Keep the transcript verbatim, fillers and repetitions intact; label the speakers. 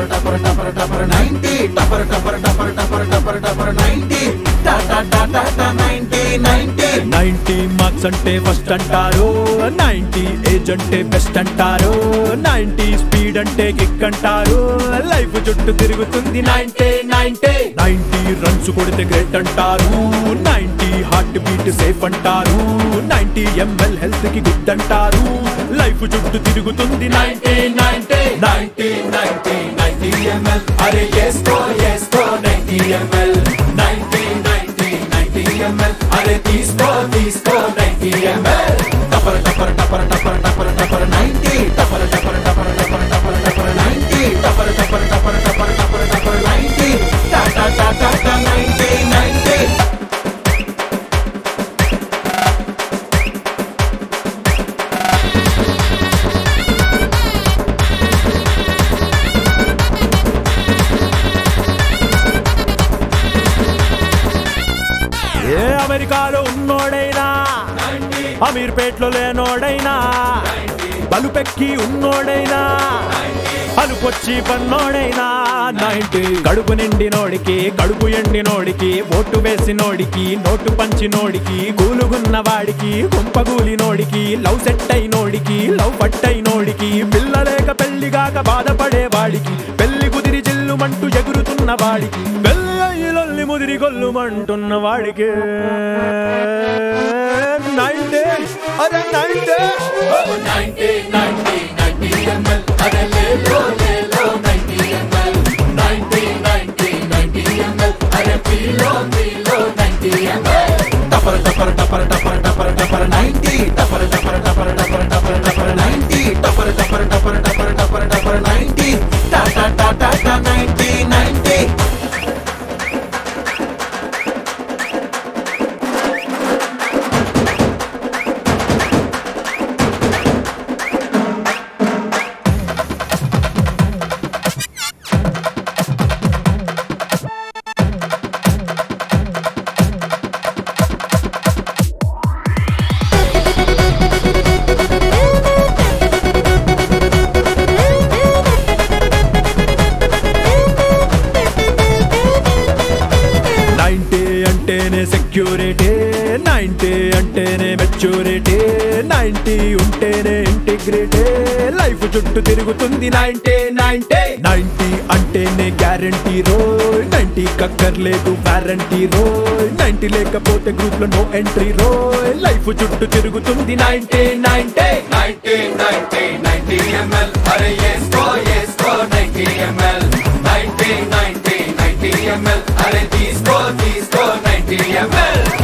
Speaker 1: టపర్ టపర్ టపర్ టపర్ నైంటీ టపర్ టపర్ టపర్ టపర్ టపర్ టపర్ నైంటీ టాటా టాటా టాటా నైంటీ నైంటీ
Speaker 2: నైంటీ మార్క్స్ అంటే ఫస్ట్ అంటారు, నైంటీ ఏజ్ అంటే బెస్ట్ అంటారు, నైంటీ స్పీడ్ అంటే కిక్ అంటారు, లైఫ్ చుట్టూ తిరుగుతుంది నైంటీ నైంటీ నైంటీ రన్స్ కొడితే గ్రేట్ అంటారు, నైంటీ హార్ట్ బీట్ సేఫ్ అంటారు, నైంటీ ఎంఎల్ హెల్త్ కి గుడ్ అంటారు, లైఫ్ చుట్టూ తిరుగుతుంది ninety ninety ninety ninety ninety ML అరే ఎస్కో ఎస్కో ninety ML ninety ninety ninety ML అరే తీసుకో తీసుకో నైంటీ ఎంఎల్ టపర్ టపర్ టపర్ టపర్ టపర్ టపర్ నైంటీ టపర్ టపర్ టపర్ టపర్ టపర్ టపర్ నైంటీ టపర్ టపర్ టపర్ టపర్ టపర్ టపర్ నైంటీ టాటా టాటా టాటా నైంటీ నైంటీ ఏ అమెరికాలో ఉన్నోడైనా అమీర్పేట్లో లేనోడైనా బలుపెక్కి ఉన్నోడైనా అలుపొచ్చి పన్నోడైనా నైంటీ కడుపు నిండి నోడికి కడుపు ఎండి నోడికి ఓటు వేసి నోడికి నోటు పంచి నోడికి కూలుగున్న వాడికి కుంపగూలి నోడికి లవ్ సెట్ అయి నోడికి లవ్ పట్టై నోడికి పిల్లలేక పెళ్లిగాక బాధపడే వాడికి పెళ్లి కుదిరి జిల్లుమంటూ ఎగురుతున్న వాడికి పెళ్ళి ముదిరి గొల్లుమంటున్న వాడికి నైంటీ అరే ninety ninety ninety ninety ML అరే లేలో లేలో ninety ML ninety ninety ninety ML అరే పీలో పీలో నైంటీ ఎంఎల్
Speaker 1: టపర్ టపర్ టపర్ టపర్ టపర్ టపర్ నైంటీ టపర్ టపర్ టపర్ టపర్ టపర్ టపర్ నైంటీ టపర్ టపర్ టపర్ టపర్ టపర్ టపర్ నైంటీ టాటా టాటా టాటా నైంటీ నైంటీ
Speaker 2: నైంటీ అంటేనే సెక్యూరిటీ, నైంటీ అంటేనే మెచ్యూరిటీ, నైంటీ ఉంటేనే ఇంటిగ్రిటీ, లైఫ్ చుట్టూ తిరుగుతుంది నైంటీ నైంటీ నైంటీ అంటేనే గ్యారంటీ రోయ్, నైంటీ కక్కర్లేదు వారంటీ రోయ్, నైంటీ లేకపోతే గ్రూప్ లో నో ఎంట్రీ రోయ్, లైఫ్ చుట్టూ తిరుగుతుంది ninety ninety
Speaker 1: ninety ninety ninety ML అరే ఎస్కో ఎస్కో ninety ML ninety ninety ninety ML అరే తీసుకో తీసుకో నైంటీ ఎంఎల్